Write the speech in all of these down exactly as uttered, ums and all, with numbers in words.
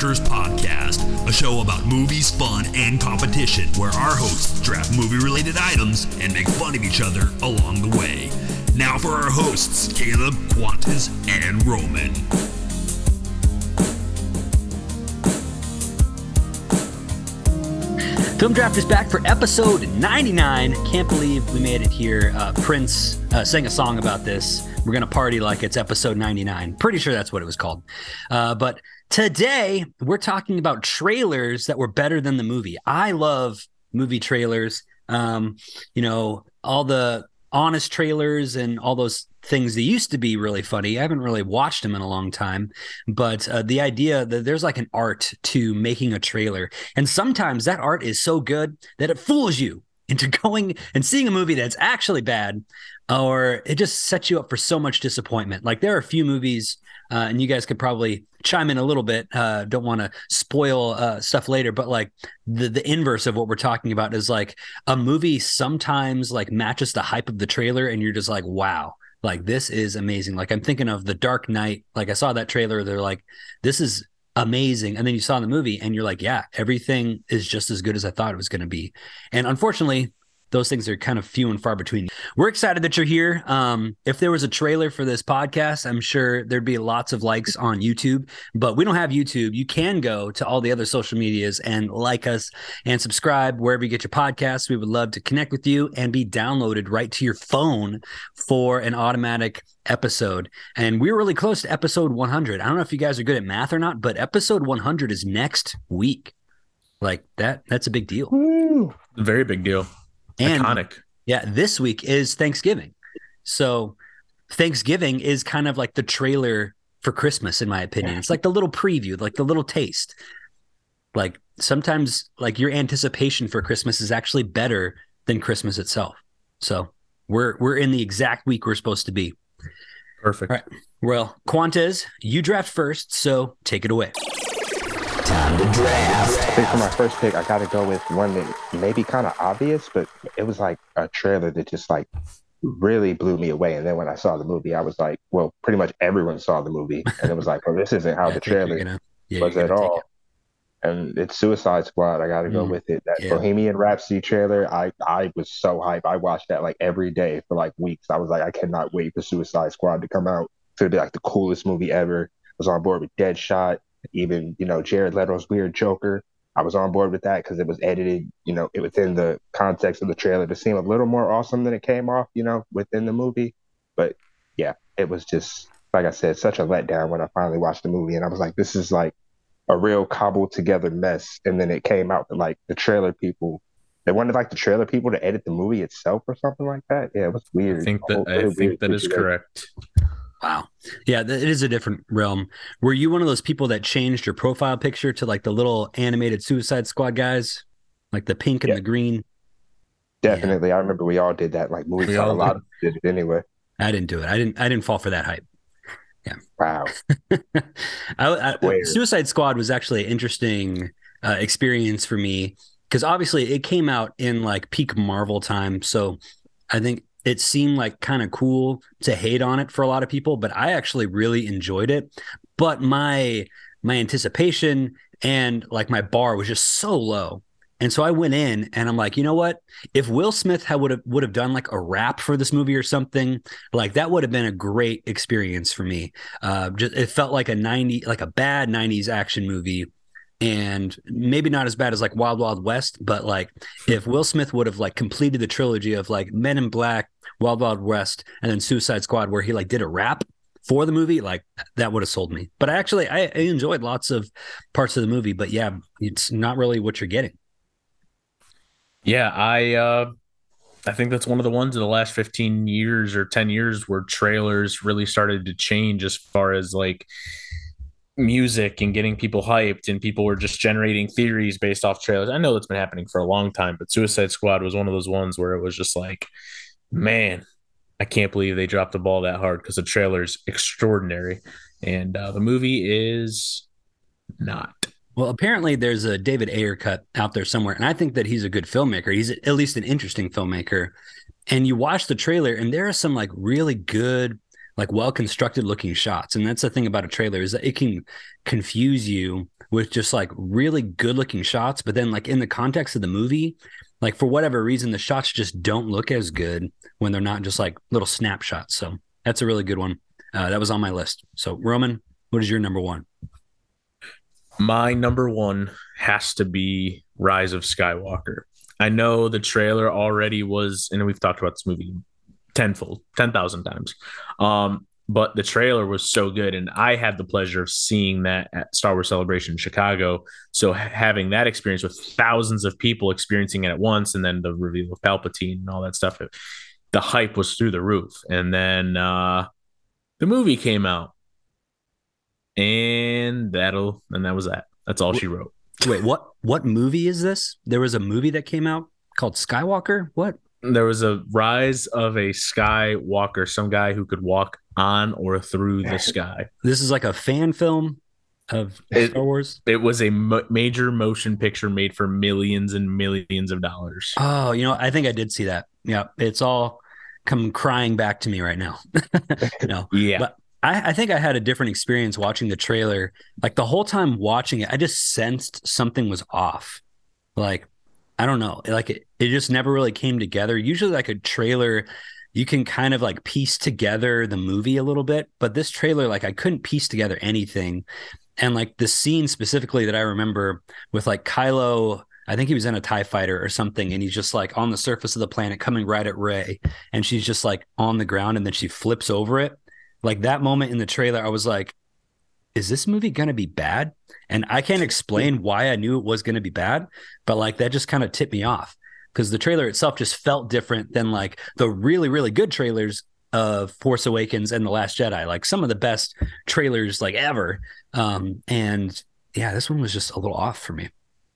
Drafters Podcast, a show about movies, fun, and competition, where our hosts draft movie-related items and make fun of each other along the way. Now for our hosts, Caleb, Qantas, and Roman. Film Draft is back for episode ninety-nine. Can't believe we made it here. Uh, Prince uh, sang a song about this. We're going to party like it's episode ninety-nine. Pretty sure that's what it was called. Uh, but today, we're talking about trailers that were better than the movie. I love movie trailers. Um, you know, all the honest trailers and all those things that used to be really funny. I haven't really watched them in a long time, but uh, the idea that there's like an art to making a trailer, and sometimes that art is so good that it fools you into going and seeing a movie that's actually bad, or it just sets you up for so much disappointment. Like there are a few movies, uh, and you guys could probably chime in a little bit. Uh, don't want to spoil uh, stuff later, but like the the inverse of what we're talking about is like a movie sometimes like matches the hype of the trailer, and you're just like, wow. Like, this is amazing. Like, I'm thinking of The Dark Knight. Like, I saw that trailer. They're like, this is amazing. And then you saw the movie and you're like, yeah, everything is just as good as I thought it was going to be. And unfortunately, those things are kind of few and far between. We're excited that you're here. Um, if there was a trailer for this podcast, I'm sure there'd be lots of likes on YouTube, but we don't have YouTube. You can go to all the other social medias and like us and subscribe wherever you get your podcasts. We would love to connect with you and be downloaded right to your phone for an automatic episode. And we're really close to episode one hundred. I don't know if you guys are good at math or not, but episode one hundred is next week. Like that, that's a big deal. Woo. Very big deal. And iconic. Yeah, this week is Thanksgiving. So Thanksgiving is kind of like the trailer for Christmas, in my opinion. It's like the little preview, like the little taste. Like sometimes like your anticipation for Christmas is actually better than Christmas itself. So we're we're in the exact week we're supposed to be. Perfect. All right. Well, Qantas, you draft first, so take it away. Time to draft. I think for my first pick, I got to go with one that may be kind of obvious, but it was like a trailer that just like really blew me away. And then when I saw the movie, I was like, well, pretty much everyone saw the movie. And it was like, well, this isn't how Yeah, the trailer gonna, yeah, was at all. It. And it's Suicide Squad. I got to go Mm, with it. That yeah. Bohemian Rhapsody trailer, I, I was so hyped. I watched that like every day for like weeks. I was like, I cannot wait for Suicide Squad to come out. It's going to be like the coolest movie ever. I was on board with Deadshot. Even, you know, Jared Leto's weird Joker. I was on board with that because it was edited, you know, it within the context of the trailer to seem a little more awesome than it came off, you know, within the movie. But yeah, it was just, like I said, such a letdown when I finally watched the movie. And I was like, this is like a real cobbled together mess. And then it came out that like the trailer people, they wanted like the trailer people to edit the movie itself or something like that. Yeah, it was weird. I think that Whole- I really think weird that is situation. correct. Wow. Yeah, th- it is a different realm. Were you one of those people that changed your profile picture to like the little animated Suicide Squad guys? Like the pink and Yeah. the green? Definitely. I remember we all did that. Like movies, We a all lot of us did it anyway. I didn't do it. I didn't I didn't fall for that hype. Wow. I, I, Weird. Suicide Squad was actually an interesting uh, experience for me because obviously it came out in like peak Marvel time. So I think it seemed like kind of cool to hate on it for a lot of people, but I actually really enjoyed it. But my my anticipation and like my bar was just so low. And so I went in and I'm like, you know what? If Will Smith had would have would have done like a rap for this movie or something, like that would have been a great experience for me. Uh, just it felt like a ninety, like a bad nineties action movie, and maybe not as bad as like Wild Wild West, but like if Will Smith would have like completed the trilogy of like Men in Black, Wild Wild West, and then Suicide Squad, where he like did a rap for the movie, like that would have sold me. But I actually I, I enjoyed lots of parts of the movie, but yeah, it's not really what you're getting. Yeah, I uh, I think that's one of the ones in the last fifteen years or ten years where trailers really started to change as far as like music and getting people hyped, and people were just generating theories based off trailers. I know that's been happening for a long time, but Suicide Squad was one of those ones where it was just like, man, I can't believe they dropped the ball that hard because the trailer's extraordinary. And uh, the movie is not. Well, apparently there's a David Ayer cut out there somewhere, and I think that he's a good filmmaker. He's at least an interesting filmmaker. And you watch the trailer, and there are some like really good like well constructed looking shots. And that's the thing about a trailer, is that it can confuse you with just like really good looking shots, but then like in the context of the movie, like for whatever reason, the shots just don't look as good when they're not just like little snapshots. So that's a really good one. Uh, that was on my list. So Roman, what is your number one? My number one has to be Rise of Skywalker. I know the trailer already was, and we've talked about this movie tenfold, ten thousand times. Um, but the trailer was so good, and I had the pleasure of seeing that at Star Wars Celebration in Chicago. So having that experience with thousands of people experiencing it at once, and then the reveal of Palpatine and all that stuff, it, the hype was through the roof. And then uh, the movie came out, and that'll and that was that. That's all she wrote. Wait, what? What movie is this? There was a movie that came out called Skywalker. What? There was a Rise of a Skywalker, some guy who could walk on or through the sky. This is like a fan film of it, Star Wars? It was a mo- major motion picture made for millions and millions of dollars. Oh, you know, I think I did see that. Yeah, it's all come crying back to me right now. No, yeah. But I, I think I had a different experience watching the trailer. Like the whole time watching it, I just sensed something was off. Like, I don't know. Like it, it just never really came together. Usually like a trailer, you can kind of like piece together the movie a little bit, but this trailer, like I couldn't piece together anything. And like the scene specifically that I remember with like Kylo, I think he was in a TIE fighter or something, and he's just like on the surface of the planet coming right at Rey, and she's just like on the ground, and then she flips over it. Like that moment in the trailer, I was like, is this movie going to be bad? And I can't explain why I knew it was going to be bad, but like that just kind of tipped me off, because the trailer itself just felt different than like the really, really good trailers of Force Awakens and The Last Jedi, like some of the best trailers like ever. Um, and yeah, this one was just a little off for me.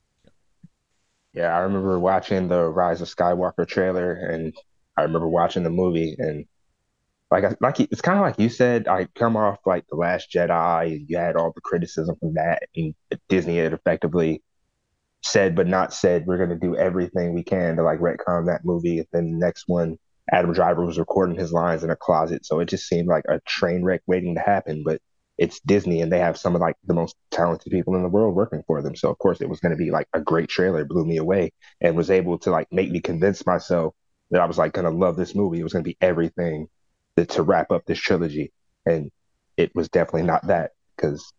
Yeah, I remember watching the Rise of Skywalker trailer, and I remember watching the movie, and like I, like it's kind of like you said, I come off like The Last Jedi. You had all the criticism from that, and Disney had effectively said but not said, we're going to do everything we can to like retcon that movie. And then the next one, Adam Driver was recording his lines in a closet, so it just seemed like a train wreck waiting to happen. But it's Disney, and they have some of like the most talented people in the world working for them. So of course it was going to be like a great trailer. It blew me away and was able to like make me convince myself that I was like going to love this movie. It was going to be everything to, to wrap up this trilogy. And it was definitely not that, because,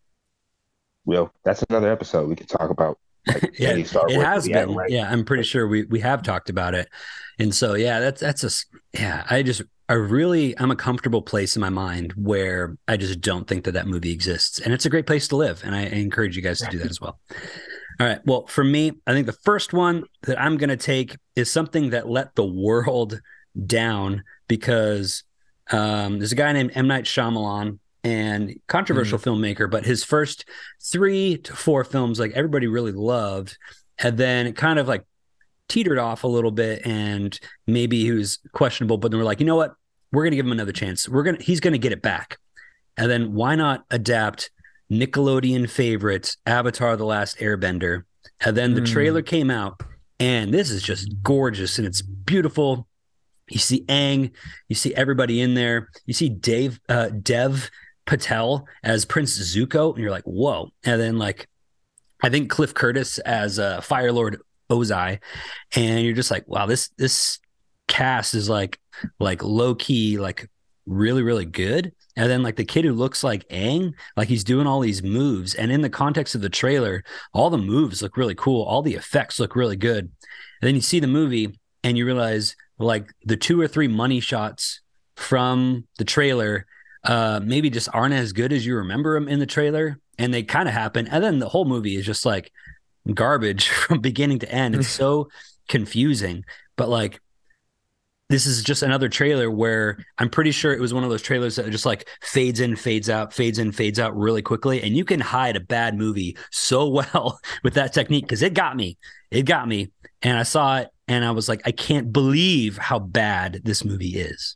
well, that's another episode we could talk about. Like, yeah, any Star it Wars has movie been. ever, right? Yeah, I'm pretty sure we we have talked about it, and so yeah, that's that's a yeah. I just I really I'm a comfortable place in my mind where I just don't think that that movie exists, and it's a great place to live, and I, I encourage you guys to do that as well. All right, well, for me, I think the first one that I'm going to take is something that let the world down, because um, there's a guy named M. Night Shyamalan, and controversial mm. filmmaker, but his first three to four films, like everybody really loved. And then it kind of like teetered off a little bit, and maybe he was questionable, but then we're like, you know what? We're going to give him another chance. We're going to, he's going to get it back. And then why not adapt Nickelodeon favorite Avatar: The Last Airbender? And then the mm. trailer came out, and this is just gorgeous, and it's beautiful. You see Aang, you see everybody in there. You see Dave, uh, Dev Patel as Prince Zuko, and you're like, whoa. And then like I think Cliff Curtis as uh, Fire Lord Ozai, and you're just like, wow, this this cast is like like low key, like really really good. And then like the kid who looks like Aang, like he's doing all these moves, and in the context of the trailer, all the moves look really cool, all the effects look really good. And then you see the movie, and you realize like the two or three money shots from the trailer uh maybe just aren't as good as you remember them in the trailer, and they kind of happen, and then the whole movie is just like garbage from beginning to end. It's so confusing. But like this is just another trailer where I'm pretty sure it was one of those trailers that just like fades in, fades out, fades in, fades out really quickly, and you can hide a bad movie so well with that technique, because it got me it got me and I saw it, and I was like, I can't believe how bad this movie is.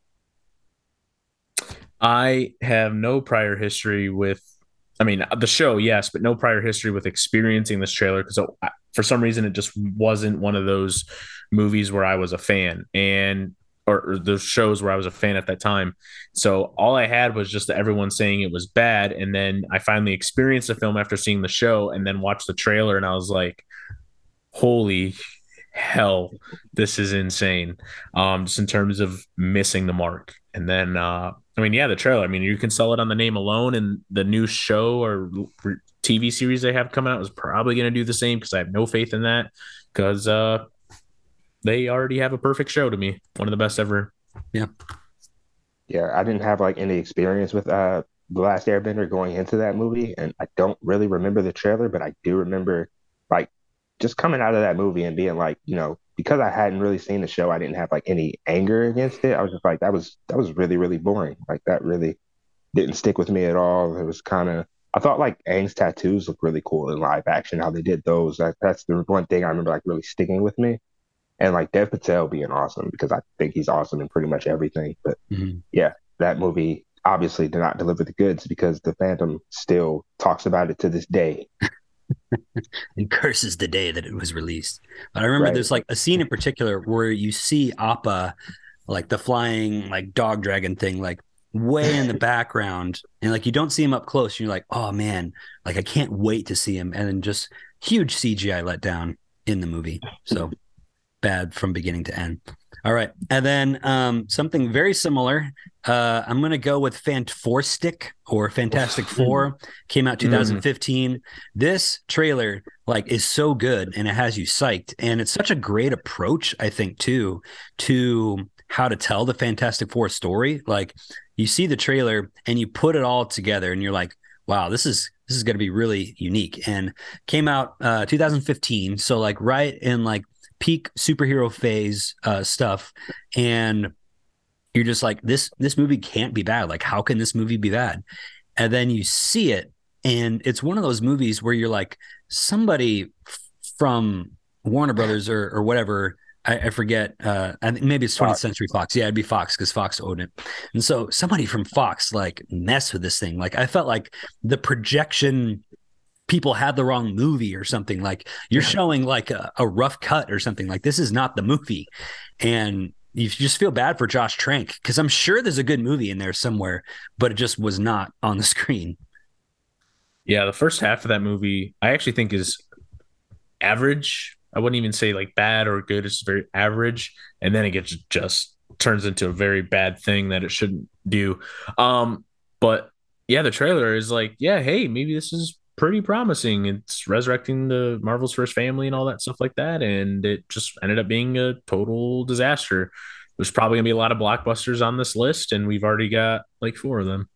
I have no prior history with, I mean, the show, yes, but no prior history with experiencing this trailer, because for some reason it just wasn't one of those movies where I was a fan. And or, or the shows where I was a fan at that time. So all I had was just everyone saying it was bad. And then I finally experienced the film after seeing the show and then watched the trailer. And I was like, holy hell, this is insane. Um, just in terms of missing the mark. And then, uh, I mean, yeah, the trailer, I mean, you can sell it on the name alone, and the new show or T V series they have coming out is probably going to do the same, because I have no faith in that, because uh, they already have a perfect show to me. One of the best ever. Yeah. Yeah, I didn't have like any experience with uh The Last Airbender going into that movie, and I don't really remember the trailer, but I do remember like just coming out of that movie and being like, you know, because I hadn't really seen the show, I didn't have like any anger against it. I was just like, that was that was really, really boring. Like that really didn't stick with me at all. It was kind of, I thought like Aang's tattoos looked really cool in live action, how they did those. That, that's the one thing I remember like really sticking with me. And like Dev Patel being awesome, because I think he's awesome in pretty much everything. But mm-hmm. yeah, that movie obviously did not deliver the goods, because the fandom still talks about it to this day. And curses the day that it was released. But I remember right. there's like a scene in particular where you see Appa, like the flying like dog dragon thing, like way in the background, and like you don't see him up close. And you're like, oh man, like I can't wait to see him. And then just huge C G I letdown in the movie. So bad from beginning to end. All right. And then um, something very similar. Uh, I'm going to go with Fantastic or Fantastic Four. Came out two thousand fifteen. Mm. This trailer like is so good, and it has you psyched. And it's such a great approach, I think, too, to how to tell the Fantastic Four story. Like you see the trailer and you put it all together and you're like, wow, this is this is going to be really unique. And came out uh, two thousand fifteen. So like right in like peak superhero phase uh, stuff. And you're just like, this, this movie can't be bad. Like, how can this movie be bad? And then you see it, and it's one of those movies where you're like, somebody f- from Warner Brothers or, or whatever, I, I forget. Uh, I think maybe it's twentieth Fox. Century Fox. Yeah, it'd be Fox, because Fox owned it. And so somebody from Fox like mess with this thing. Like I felt like the projection people had the wrong movie or something. Like you're showing like a, a rough cut or something. Like this is not the movie. And you just feel bad for Josh Trank, because I'm sure there's a good movie in there somewhere, but it just was not on the screen. Yeah, the first half of that movie I actually think is average. I wouldn't even say like bad or good. It's very average. And then it gets just turns into a very bad thing that it shouldn't do. Um, but yeah, the trailer is like, yeah, hey, maybe this is pretty promising. It's resurrecting the Marvel's first family and all that stuff like that. And it just ended up being a total disaster. There's probably gonna be a lot of blockbusters on this list, and we've already got like four of them.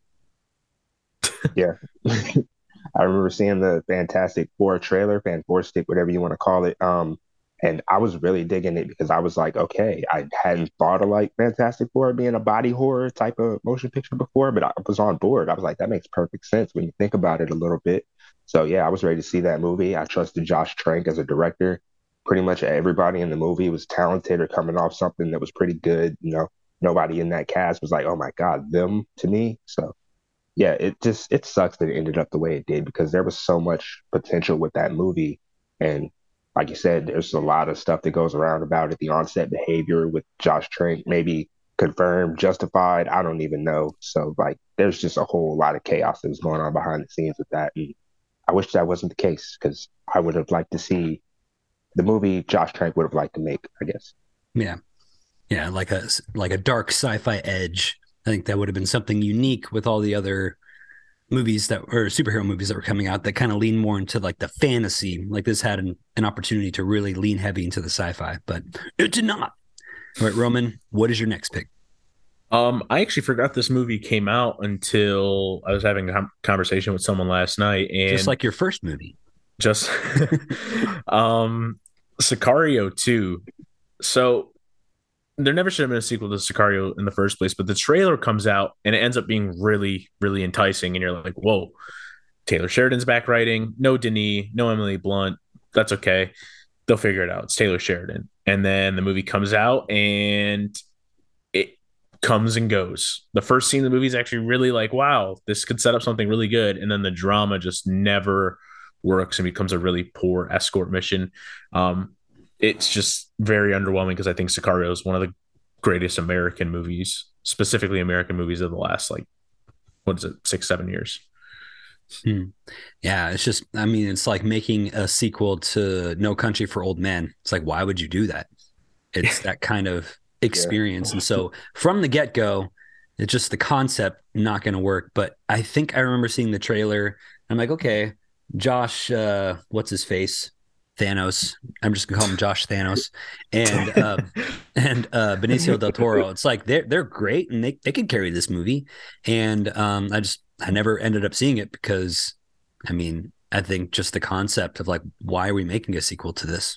Yeah. I remember seeing the Fantastic Four trailer, Fantastic, whatever you want to call it. Um, and I was really digging it, because I was like, okay, I hadn't thought of like Fantastic Four being a body horror type of motion picture before, but I was on board. I was like, that makes perfect sense when you think about it a little bit. So yeah, I was ready to see that movie. I trusted Josh Trank as a director. Pretty much everybody in the movie was talented or coming off something that was pretty good. You know, nobody in that cast was like, oh my God, them to me. So yeah, it just, it sucks that it ended up the way it did, because there was so much potential with that movie. And like you said, there's a lot of stuff that goes around about it. The onset behavior with Josh Trank, maybe confirmed, justified, I don't even know. So like, there's just a whole lot of chaos that was going on behind the scenes with that. And I wish that wasn't the case, because I would have liked to see the movie Josh Trank would have liked to make, I guess. Yeah. Yeah. Like a, like a dark sci-fi edge. I think that would have been something unique with all the other movies that or superhero movies that were coming out that kind of lean more into like the fantasy. Like this had an, an opportunity to really lean heavy into the sci-fi, but it did not. All right, Roman, what is your next pick? Um, I actually forgot this movie came out until I was having a conversation with someone last night, and just like your first movie, just um, Sicario two. So there never should have been a sequel to Sicario in the first place, but the trailer comes out and it ends up being really, really enticing, and you're like, whoa, Taylor Sheridan's back writing, no Denis, no Emily Blunt. That's okay. They'll figure it out. It's Taylor Sheridan. And then the movie comes out and it comes and goes. The first scene of the movie is actually really like, wow, this could set up something really good. And then the drama just never works and becomes a really poor escort mission. Um, it's just very underwhelming, because I think Sicario is one of the greatest American movies, specifically American movies of the last, like, what is it, six, seven years. Hmm. Yeah, it's just, I mean, it's like making a sequel to No Country for Old Men. It's like, why would you do that? It's that kind of experience. Yeah. And so from the get-go, it's just the concept not going to work. But I think I remember seeing the trailer. I'm like, okay, Josh, uh, what's his face? Thanos. I'm just gonna call him Josh Thanos, and uh, and uh, Benicio del Toro. It's like they're they're great, and they they can carry this movie. And um, I just I never ended up seeing it because, I mean, I think just the concept of like, why are we making a sequel to this?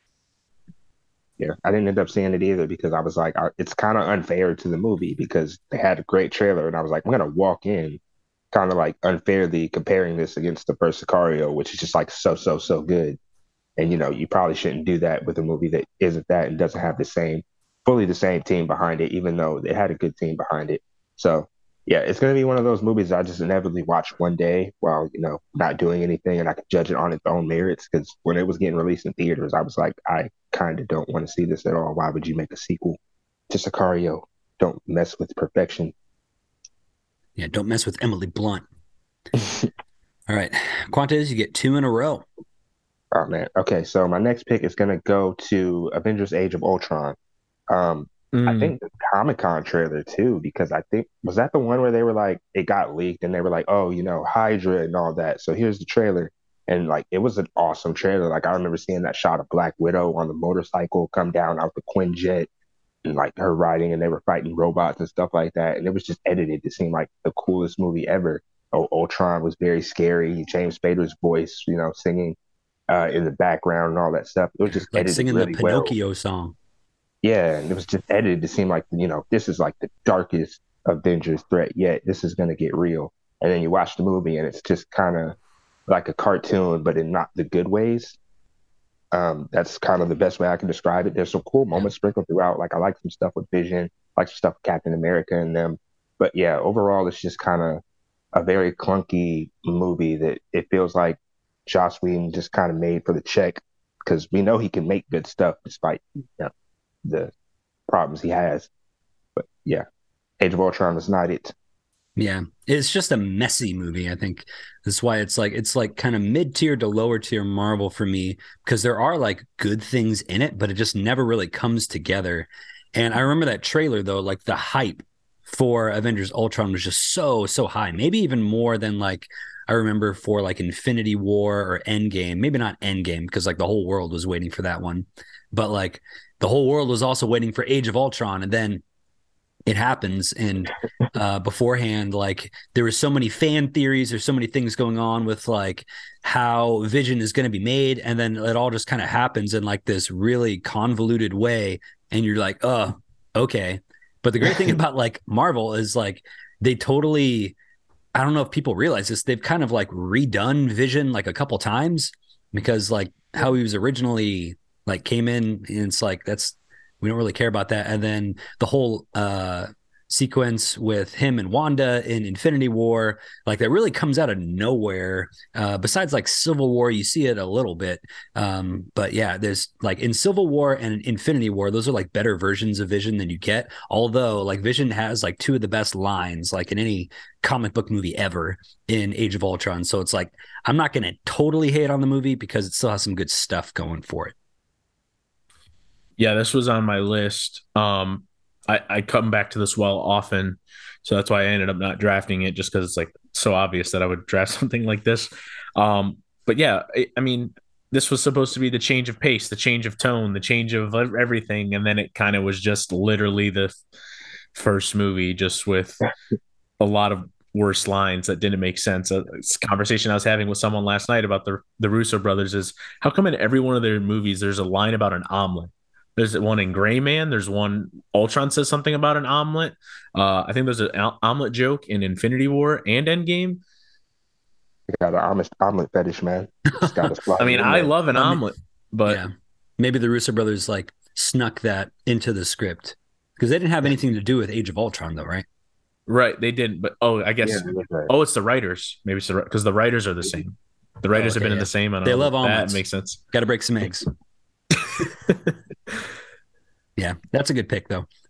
Yeah, I didn't end up seeing it either because I was like, I, it's kind of unfair to the movie because they had a great trailer, and I was like, I'm gonna walk in, kind of like unfairly comparing this against the first Sicario, which is just like so so so good. And, you know, you probably shouldn't do that with a movie that isn't that and doesn't have the same, fully the same team behind it, even though it had a good team behind it. So, yeah, it's going to be one of those movies I just inevitably watch one day while, you know, not doing anything, and I can judge it on its own merits. Because when it was getting released in theaters, I was like, I kind of don't want to see this at all. Why would you make a sequel to Sicario? Don't mess with perfection. Yeah, don't mess with Emily Blunt. All right, Quantes, you get two in a row. Oh, man. Okay, so my next pick is going to go to Avengers Age of Ultron. Um, mm. I think the Comic-Con trailer, too, because I think, was that the one where they were like, it got leaked and they were like, oh, you know, Hydra and all that. So here's the trailer. And like, it was an awesome trailer. Like, I remember seeing that shot of Black Widow on the motorcycle come down out the Quinjet and like her riding, and they were fighting robots and stuff like that. And it was just edited to seem like the coolest movie ever. Oh, Ultron was very scary. James Spader's voice, you know, singing. Uh, in the background and all that stuff. It was just like edited singing really the Pinocchio well. song. Yeah, and it was just edited to seem like, you know, this is like the darkest Avengers threat yet. This is going to get real. And then you watch the movie and it's just kind of like a cartoon, but in not the good ways. Um, that's kind of the best way I can describe it. There's some cool moments sprinkled throughout. Like I like some stuff with Vision, I like some stuff with Captain America and them. But yeah, overall, it's just kind of a very clunky movie that it feels like Joss Whedon just kind of made for the check, because we know he can make good stuff despite, you know, the problems he has. But yeah, Age of Ultron is not it. Yeah, it's just a messy movie. I think that's why it's like it's like kind of mid tier to lower tier Marvel for me, because there are like good things in it, but it just never really comes together. And I remember that trailer though, like the hype for Avengers Ultron was just so so high, maybe even more than like I remember for like Infinity War or Endgame. Maybe not Endgame because like the whole world was waiting for that one, but like the whole world was also waiting for Age of Ultron, and then it happens. And uh, beforehand, like there were so many fan theories, there's so many things going on with like how Vision is going to be made, and then it all just kind of happens in like this really convoluted way, and you're like, oh, okay. But the great thing about like Marvel is like they totally, I don't know if people realize this, they've kind of like redone Vision like a couple times, because like how he was originally like came in, and it's like that's, we don't really care about that. And then the whole uh sequence with him and Wanda in Infinity War, like that really comes out of nowhere. Uh besides like Civil War, you see it a little bit. Um, but yeah, there's like in Civil War and Infinity War, those are like better versions of Vision than you get. Although like Vision has like two of the best lines like in any comic book movie ever in Age of Ultron. So it's like I'm not gonna totally hate on the movie because it still has some good stuff going for it. Yeah, this was on my list. Um, I, I come back to this well often, so that's why I ended up not drafting it, just because it's like so obvious that I would draft something like this. Um, but yeah, I, I mean, this was supposed to be the change of pace, the change of tone, the change of everything, and then it kind of was just literally the first movie, just with a lot of worse lines that didn't make sense. A conversation I was having with someone last night about the the Russo brothers is how come in every one of their movies there's a line about an omelet? There's one in Gray Man. There's one Ultron says something about an omelet. Uh, I think there's an omelet joke in Infinity War and Endgame. I got an omelet, omelet fetish, man. I mean, I love an I mean, omelet, but yeah. Maybe the Russo brothers like snuck that into the script because they didn't have anything to do with Age of Ultron, though, right? Right, they didn't. But oh, I guess yeah, right. oh, it's the writers. Maybe it's because the, the writers are the same. The writers oh, okay, have been yeah. in the same. I don't they know, love omelets. That makes sense. Got to break some eggs. Yeah, that's a good pick, though.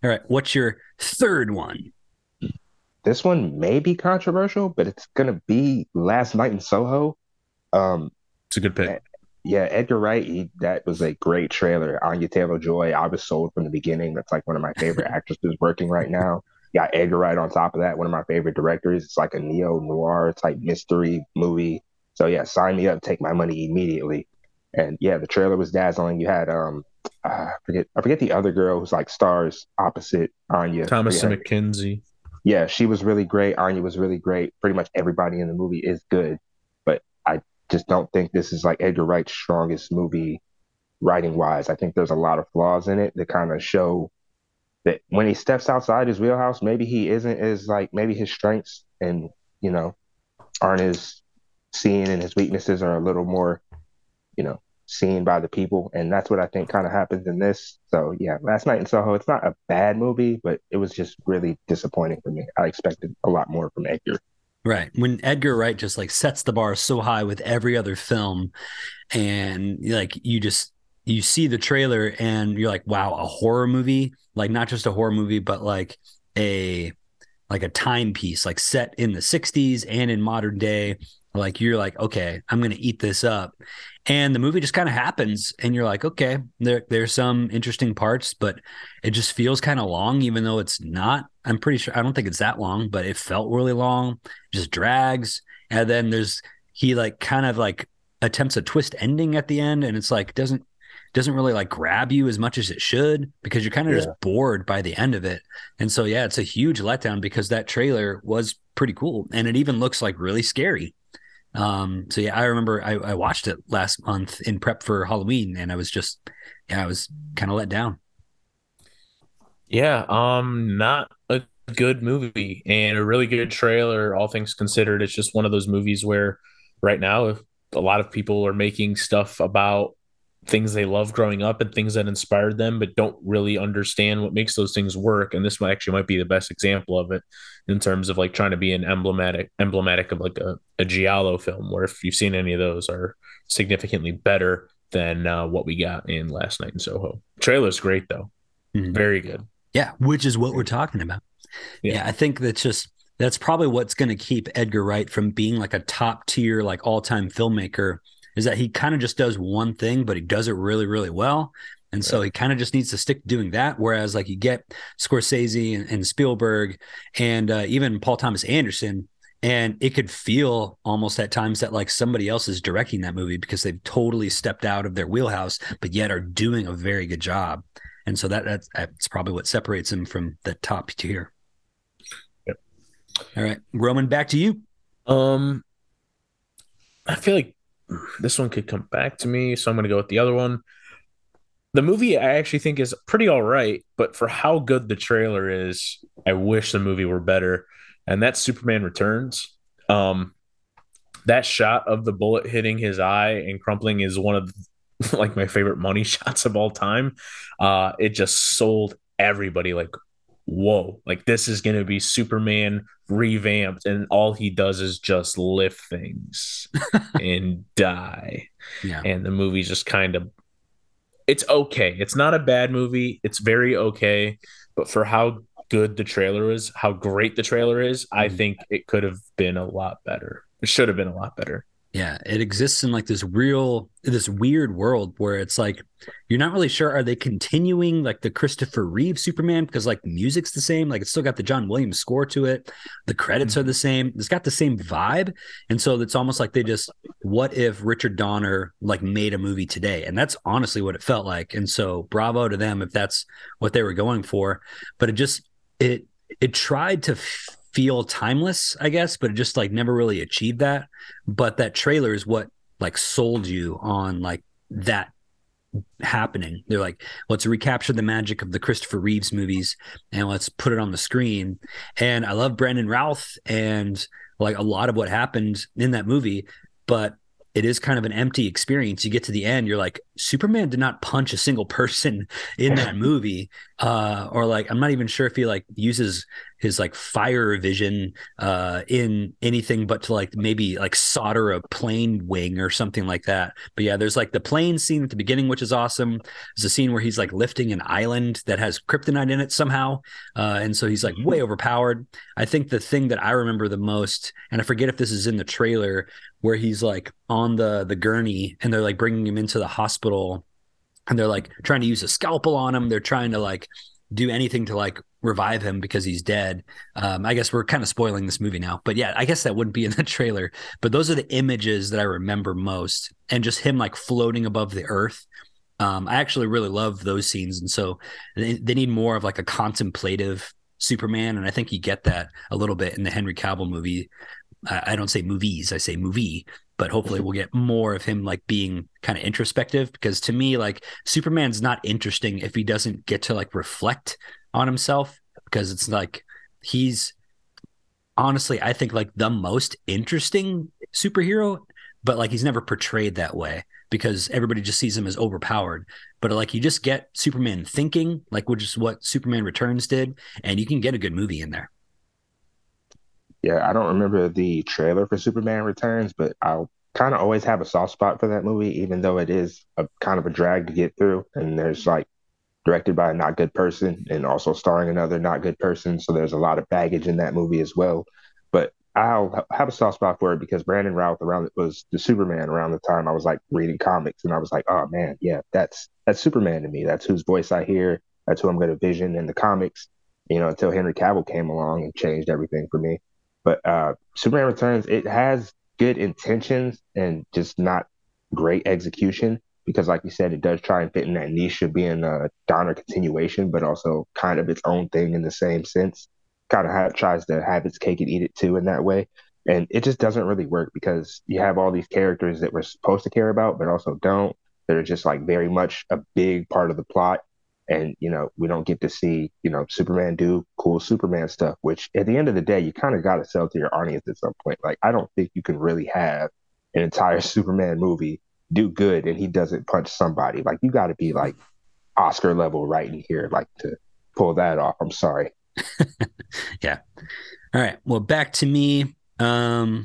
All right. What's your third one? This one may be controversial, but it's gonna be Last Night in Soho. Um, It's a good pick. yeah, Edgar Wright. He, that was a great trailer. Anya Taylor-Joy. I was sold from the beginning. That's like one of my favorite actresses working right now. Got Edgar Wright on top of that. One of my favorite directors. It's like a neo noir type mystery movie. So yeah, sign me up. Take my money immediately. And yeah, the trailer was dazzling. You had um, uh, I forget I forget the other girl who's like stars opposite Anya. Thomas McKenzie. Yeah, she was really great. Anya was really great. Pretty much everybody in the movie is good, but I just don't think this is like Edgar Wright's strongest movie writing wise. I think there's a lot of flaws in it that kind of show that when he steps outside his wheelhouse, maybe he isn't as like maybe his strengths and you know aren't as seen, and his weaknesses are a little more you know seen by the people, and that's what I think kind of happens in this. So yeah, Last Night in Soho, it's not a bad movie, but it was just really disappointing for me. I expected a lot more from Edgar. Right. When Edgar Wright just like sets the bar so high with every other film, and like you just you see the trailer and you're like, wow, a horror movie, like not just a horror movie, but like a like a timepiece, like set in the sixties and in modern day. Like you're like, okay, I'm gonna eat this up. And the movie just kind of happens, and you're like, okay, there there's some interesting parts, but it just feels kind of long, even though it's not. I'm pretty sure I don't think it's that long, but it felt really long. It just drags. And then there's he like kind of like attempts a twist ending at the end, and it's like doesn't doesn't really like grab you as much as it should, because you're kind of yeah. just bored by the end of it. And so yeah, it's a huge letdown because that trailer was pretty cool, and it even looks like really scary. Um, so yeah, I remember I, I watched it last month in prep for Halloween, and I was just, yeah, I was kind of let down. Yeah. Um, not a good movie and a really good trailer. All things considered, it's just one of those movies where right now a lot of people are making stuff about things they love growing up and things that inspired them, but don't really understand what makes those things work. And this might actually might be the best example of it in terms of like trying to be an emblematic, emblematic of like a, a Giallo film, where if you've seen any of those are significantly better than uh, what we got in Last Night in Soho. Trailer's great though. Mm-hmm. Very good. Yeah. Which is what we're talking about. Yeah. yeah I think that's just, that's probably what's going to keep Edgar Wright from being like a top tier, like all time filmmaker, is that he kind of just does one thing, but he does it really, really well. And so he kind of just needs to stick to doing that. Whereas like you get Scorsese and, and Spielberg and uh, even Paul Thomas Anderson, and it could feel almost at times that like somebody else is directing that movie because they've totally stepped out of their wheelhouse, but yet are doing a very good job. And so that that's, that's probably what separates him from the top tier. Yep. All right, Roman, back to you. Um, I feel like this one could come back to me, so I'm going to go with the other one. The movie I actually think is pretty all right, but for how good the trailer is, I wish the movie were better. And that's Superman Returns. Um, that shot of the bullet hitting his eye and crumpling is one of like my favorite money shots of all time. Uh, it just sold everybody like, whoa, like this is going to be Superman revamped, and all he does is just lift things and die. Yeah. And the movie just kind of, it's okay. It's not a bad movie. It's very okay. But for how good the trailer is, how great the trailer is, mm-hmm. I think it could have been a lot better. It should have been a lot better. Yeah, it exists in like this real, this weird world where it's like, you're not really sure, are they continuing like the Christopher Reeve Superman? Because like the music's the same, like it's still got the John Williams score to it. The credits mm-hmm. are the same. It's got the same vibe. And so it's almost like they just, what if Richard Donner like made a movie today? And that's honestly what it felt like. And so bravo to them if that's what they were going for. But it just, it, it tried to f- feel timeless, I guess, but it just like never really achieved that. But that trailer is what like sold you on like that happening. They're like, let's recapture the magic of the Christopher Reeves movies and let's put it on the screen. And I love Brandon Routh and like a lot of what happened in that movie, but it is kind of an empty experience. You get to the end, you're like, Superman did not punch a single person in that movie. Uh, or like, I'm not even sure if he like uses his like fire vision uh, in anything but to like maybe like solder a plane wing or something like that. But yeah, there's like the plane scene at the beginning, which is awesome. There's a scene where he's like lifting an island that has kryptonite in it somehow. Uh, and so he's like way overpowered. I think the thing that I remember the most, and I forget if this is in the trailer, where he's like on the the gurney and they're like bringing him into the hospital and they're like trying to use a scalpel on him. They're trying to like do anything to like revive him because he's dead. Um, I guess we're kind of spoiling this movie now, but yeah, I guess that wouldn't be in the trailer, but those are the images that I remember most, and just him like floating above the earth. Um, I actually really love those scenes. And so they, they need more of like a contemplative Superman. And I think you get that a little bit in the Henry Cavill movie. I, I don't say movies, I say movie, but hopefully we'll get more of him like being kind of introspective, because to me, like Superman's not interesting if he doesn't get to like reflect on himself, because it's like he's honestly, I think like the most interesting superhero, but like he's never portrayed that way because everybody just sees him as overpowered. But like you just get Superman thinking, like which is what Superman Returns did, and you can get a good movie in there. Yeah, I don't remember the trailer for Superman Returns, but I'll kind of always have a soft spot for that movie, even though it is a kind of a drag to get through. And there's like directed by a not good person and also starring another not good person. So there's a lot of baggage in that movie as well. But I'll have a soft spot for it because Brandon Routh around it was the Superman around the time I was like reading comics, and I was like, oh man, yeah, that's that's Superman to me. That's whose voice I hear. That's who I'm going to vision in the comics. You know, until Henry Cavill came along and changed everything for me. But uh, Superman Returns, it has good intentions and just not great execution because, like you said, it does try and fit in that niche of being a Donner continuation, but also kind of its own thing in the same sense. Kind of have, tries to have its cake and eat it too in that way. And it just doesn't really work because you have all these characters that we're supposed to care about, but also don't, that are just like very much a big part of the plot. And, you know, we don't get to see, you know, Superman do cool Superman stuff, which at the end of the day, you kind of got to sell to your audience at some point. Like, I don't think you can really have an entire Superman movie do good and he doesn't punch somebody. Like, you got to be like Oscar level writing here, like to pull that off. I'm sorry. Yeah. All right. Well, back to me. Um,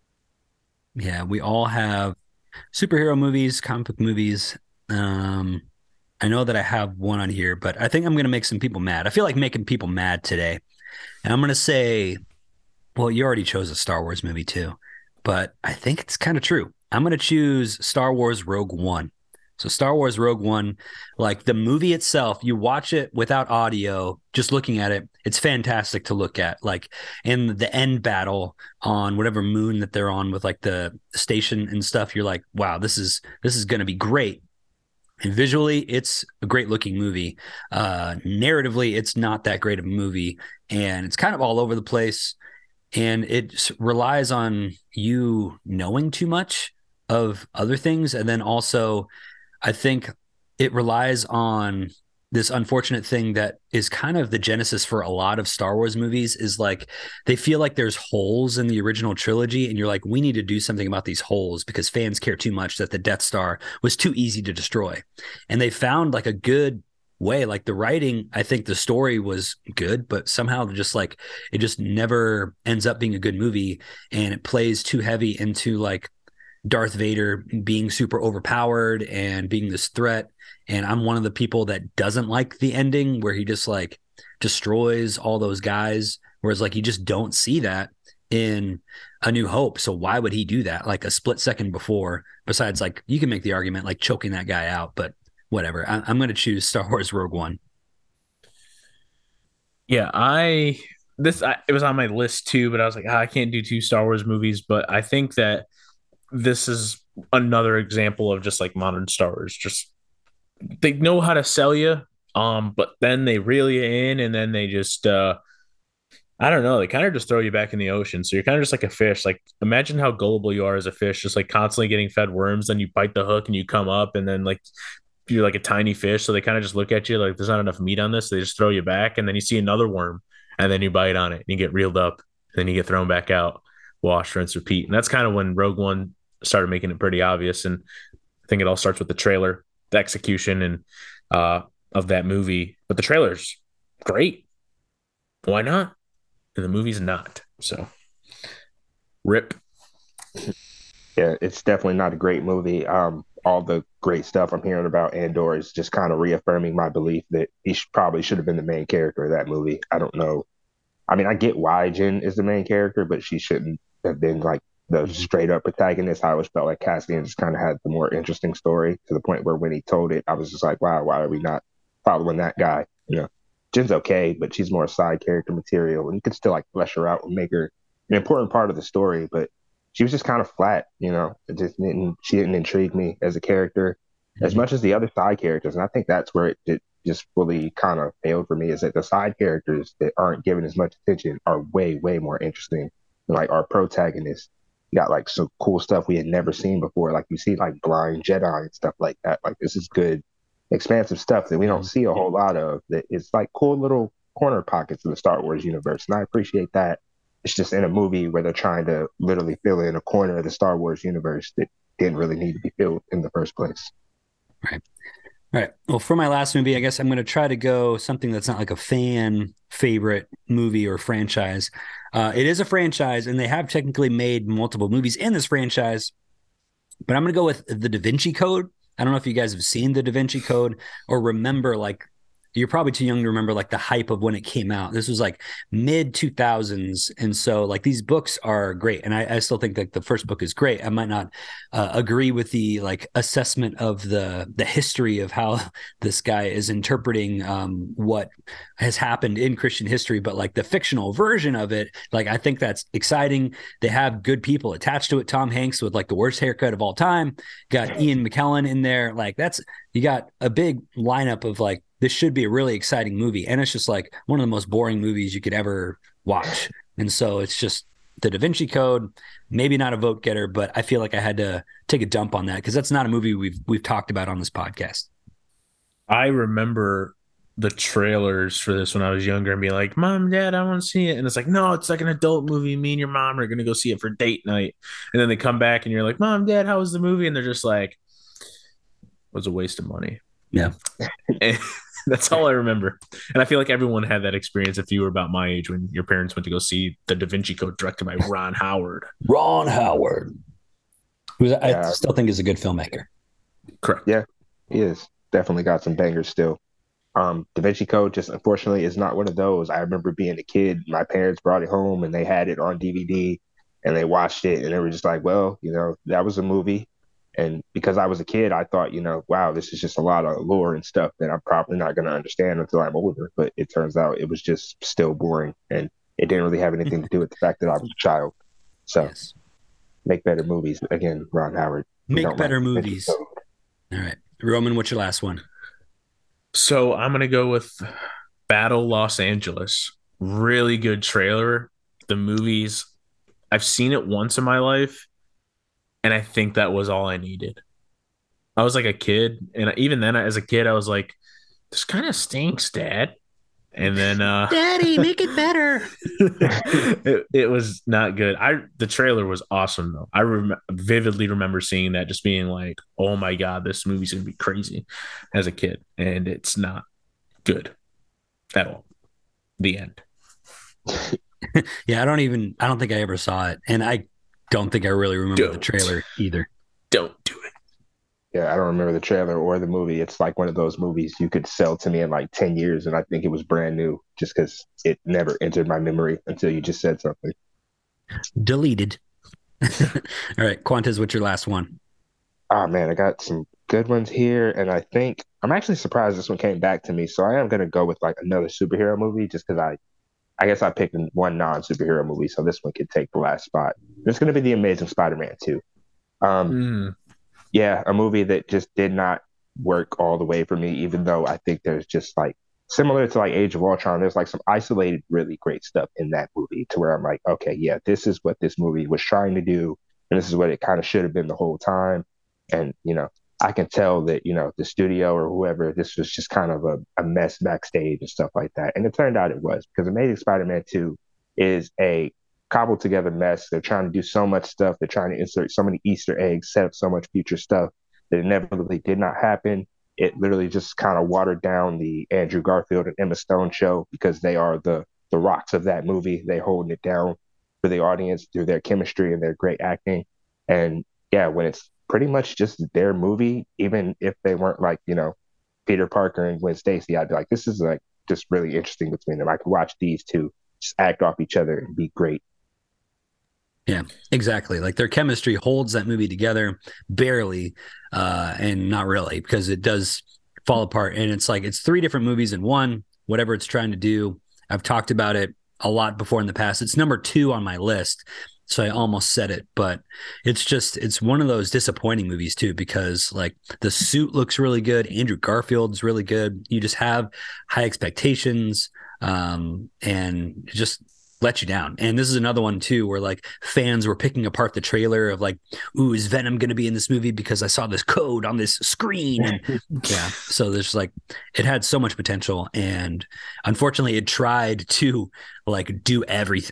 yeah, we all have superhero movies, comic book movies. Um, I know that I have one on here, but I think I'm going to make some people mad. I feel like making people mad today. And I'm going to say, well, you already chose a Star Wars movie too, but I think it's kind of true. I'm going to choose Star Wars Rogue One. So Star Wars Rogue One, like the movie itself, you watch it without audio, just looking at it, it's fantastic to look at. Like in the end battle on whatever moon that they're on with like the station and stuff, you're like, wow, this is this is going to be great. And visually, it's a great looking movie. Uh, narratively, it's not that great of a movie, and it's kind of all over the place. And it relies on you knowing too much of other things, and then also I think it relies on this unfortunate thing that is kind of the genesis for a lot of Star Wars movies is like they feel like there's holes in the original trilogy and you're like, we need to do something about these holes because fans care too much that the Death Star was too easy to destroy. And they found like a good way, like the writing, I think the story was good, but somehow just like it just never ends up being a good movie, and it plays too heavy into like Darth Vader being super overpowered and being this threat. And I'm one of the people that doesn't like the ending where he just like destroys all those guys. Whereas like you just don't see that in A New Hope. So why would he do that? Like a split second before, besides like you can make the argument like choking that guy out, but whatever. I- I'm going to choose Star Wars Rogue One. Yeah, I this I, it was on my list too, but I was like, ah, I can't do two Star Wars movies. But I think that this is another example of just like modern Star Wars. Just they know how to sell you, um, but then they reel you in, and then they just uh, I don't know, they kind of just throw you back in the ocean. So you're kind of just like a fish. Like imagine how gullible you are as a fish, just like constantly getting fed worms. Then you bite the hook and you come up, and then like you're like a tiny fish. So they kind of just look at you like there's not enough meat on this. So they just throw you back, and then you see another worm, and then you bite on it, and you get reeled up, and then you get thrown back out. Wash, rinse, repeat. And that's kind of when Rogue One started making it pretty obvious. And I think it all starts with the trailer, the execution and uh, of that movie. But the trailer's great. Why not? and the movie's not. So, rip. Yeah, it's definitely not a great movie. Um, all the great stuff I'm hearing about Andor is just kind of reaffirming my belief that he should, probably should have been the main character of that movie. I don't know. I mean, I get why Jen is the main character, but she shouldn't have been like the straight up protagonist. I always felt like Cassian just kind of had the more interesting story to the point where when he told it, I was just like, wow, why are we not following that guy? You know, Jen's okay, but she's more side character material, and you could still like flesh her out and make her an important part of the story. But she was just kind of flat, you know. It just didn't. She didn't intrigue me as a character as Mm-hmm. much as the other side characters, and I think that's where it, it just fully kind of failed for me. Is that the side characters that aren't given as much attention are way, way more interesting than like our protagonists. You got like some cool stuff we had never seen before. Like you see like Blind Jedi and stuff like that. Like this is good, expansive stuff that we don't see a whole lot of. That it's like cool little corner pockets of the Star Wars universe, and I appreciate that. It's just in a movie where they're trying to literally fill in a corner of the Star Wars universe that didn't really need to be filled in the first place. Right. All right. Well, for my last movie, I guess I'm going to try to go something that's not like a fan favorite movie or franchise. Uh, it is a franchise, and they have technically made multiple movies in this franchise. But I'm going to go with The Da Vinci Code. I don't know if you guys have seen The Da Vinci Code or remember, like, you're probably too young to remember like the hype of when it came out. This was like mid two thousands. And so like these books are great. And I, I still think that the first book is great. I might not uh, agree with the like assessment of the, the history of how this guy is interpreting um, what has happened in Christian history, but like the fictional version of it, like, I think that's exciting. They have good people attached to it. Tom Hanks with like the worst haircut of all time, got Ian McKellen in there. Like that's, you got a big lineup of like, this should be a really exciting movie. And it's just like one of the most boring movies you could ever watch. And so it's just the Da Vinci Code, maybe not a vote getter, but I feel like I had to take a dump on that because that's not a movie we've we've talked about on this podcast. I remember the trailers for this when I was younger and being like, Mom, Dad, I want to see it. And it's like, no, it's like an adult movie. Me and your mom are going to go see it for date night. And then they come back and you're like, Mom, Dad, how was the movie? And they're just like, it was a waste of money. Yeah. And that's all I remember. And I feel like everyone had that experience if you were about my age when your parents went to go see The Da Vinci Code directed by Ron Howard. Ron Howard, who I Yeah. still think is a good filmmaker. Correct. Yeah, he is. Definitely got some bangers still. Um, Da Vinci Code just unfortunately is not one of those. I remember being a kid, my parents brought it home and they had it on D V D and they watched it and they were just like, well, you know, that was a movie. And because I was a kid, I thought, you know, wow, this is just a lot of lore and stuff that I'm probably not going to understand until I'm older. But it turns out it was just still boring and it didn't really have anything to do with the fact that I was a child. So Yes. make better movies. Again, Ron Howard. We Make don't better like Da Vinci movies. Code. All right. Roman, what's your last one? So I'm going to go with Battle Los Angeles. Really good trailer. The movies, I've seen it once in my life, and I think that was all I needed. I was like a kid, and even then, as a kid, I was like, this kind of stinks, Dad. And then, uh, Daddy, make it better. it, it was not good. I the trailer was awesome though. I rem- vividly remember seeing that, just being like, "Oh my god, this movie's gonna be crazy," as a kid, and it's not good at all. The end. Yeah, I don't even, I don't think I ever saw it. And I don't think I really remember Don't. the trailer either. Don't do it. Yeah, I don't remember the trailer or the movie. It's like one of those movies you could sell to me in like ten years and I think it was brand new just because it never entered my memory until you just said something. Deleted. All right. Quantas, what's your last one? Oh man, I got some good ones here. And I think I'm actually surprised this one came back to me. So I am going to go with like another superhero movie just because I, I guess I picked one non superhero movie. So this one could take the last spot. It's going to be The Amazing Spider Man two. Um, Mm. yeah, a movie that just did not work all the way for me, even though I think there's just like similar to like Age of Ultron, there's like some isolated, really great stuff in that movie to where I'm like, okay, yeah, this is what this movie was trying to do, and this is what it kind of should have been the whole time. And you know, I can tell that, you know, the studio or whoever, this was just kind of a, a mess backstage and stuff like that. And it turned out it was, because Amazing Spider-Man two is a cobbled together mess. They're trying to do so much stuff. They're trying to insert so many Easter eggs, set up so much future stuff that inevitably did not happen. It literally just kind of watered down the Andrew Garfield and Emma Stone show because they are the the rocks of that movie. They holding it down for the audience through their chemistry and their great acting. And yeah, when it's pretty much just their movie, even if they weren't like, you know, Peter Parker and Gwen Stacy, I'd be like, this is like just really interesting between them. I could watch these two just act off each other and be great. Yeah, exactly. Like their chemistry holds that movie together barely, uh, and not really, because it does fall apart. And it's like it's three different movies in one, whatever it's trying to do. I've talked about it a lot before in the past. It's number two on my list, so I almost said it, but it's just it's one of those disappointing movies too, because like the suit looks really good, Andrew Garfield's really good. You just have high expectations, um, and it just let you down. And this is another one too, where like fans were picking apart the trailer of like, ooh, is Venom going to be in this movie because I saw this code on this screen? And yeah, so there's like, it had so much potential, and unfortunately it tried to like do everything.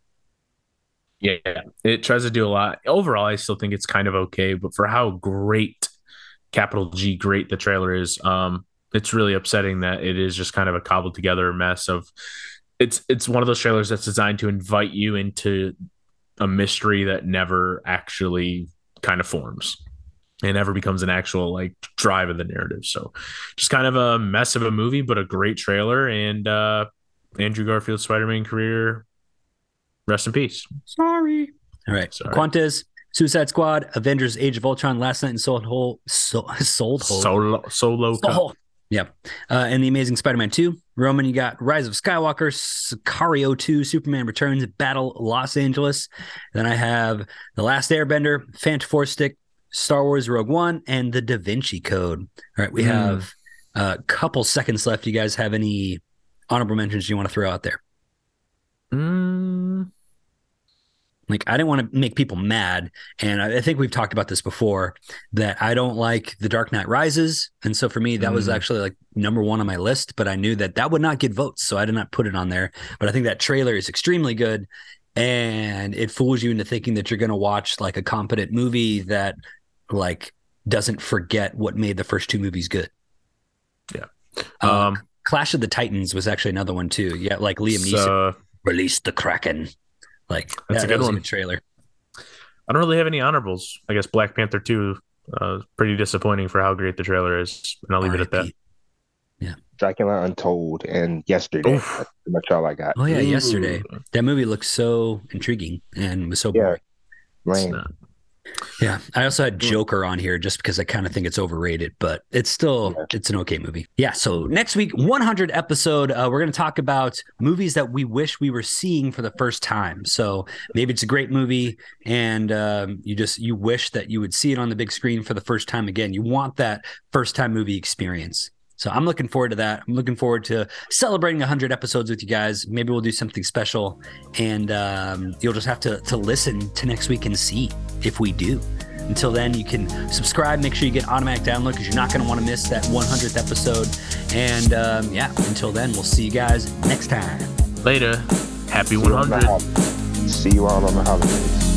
Yeah, it tries to do a lot. Overall, I still think it's kind of okay, but for how great, capital G great the trailer is, um, it's really upsetting that it is just kind of a cobbled together mess of It's it's one of those trailers that's designed to invite you into a mystery that never actually kind of forms and never becomes an actual like drive of the narrative. So just kind of a mess of a movie, but a great trailer. And uh, Andrew Garfield's Spider-Man career, rest in peace. Sorry. All right. Sorry. Quantes, Suicide Squad, Avengers Age of Ultron, Last Night in Sold Hole, so, Sold Hole. Solo, solo. Soul. Yep. Uh, and The Amazing Spider-Man two. Roman, you got Rise of Skywalker, Sicario two, Superman Returns, Battle Los Angeles. Then I have The Last Airbender, Fantastic, Star Wars Rogue One, and The Da Vinci Code. All right, we mm. have a couple seconds left. You guys have any honorable mentions you want to throw out there? Mm. Like, I didn't want to make people mad, and I, I think we've talked about this before, that I don't like The Dark Knight Rises, and so for me, that mm. was actually like number one on my list, but I knew that that would not get votes, so I did not put it on there. But I think that trailer is extremely good, and it fools you into thinking that you're going to watch like a competent movie that like doesn't forget what made the first two movies good. Yeah. Um, um, Clash of the Titans was actually another one too. Yeah, like Liam so, Neeson, Release the Kraken. Like that's that, a good that one. A good trailer. I don't really have any honorables. I guess Black Panther two, uh, pretty disappointing for how great the trailer is, and I'll leave it at that. Yeah, Dracula Untold and Yesterday. Oof. That's pretty much all I got. Oh yeah, Ooh. Yesterday. That movie looked so intriguing and was so Yeah, boring. lame. Yeah, I also had Joker on here just because I kind of think it's overrated, but it's still yeah. it's an okay movie. Yeah, so next week, one hundred episode, uh, we're going to talk about movies that we wish we were seeing for the first time. So maybe it's a great movie and um, you just you wish that you would see it on the big screen for the first time again. You want that first time movie experience. So I'm looking forward to that. I'm looking forward to celebrating one hundred episodes with you guys. Maybe we'll do something special, and um, you'll just have to to listen to next week and see if we do. Until then, you can subscribe. Make sure you get automatic download because you're not going to want to miss that one hundredth episode. And um, yeah, until then, we'll see you guys next time. Later. Happy one hundred. See you all on the holidays.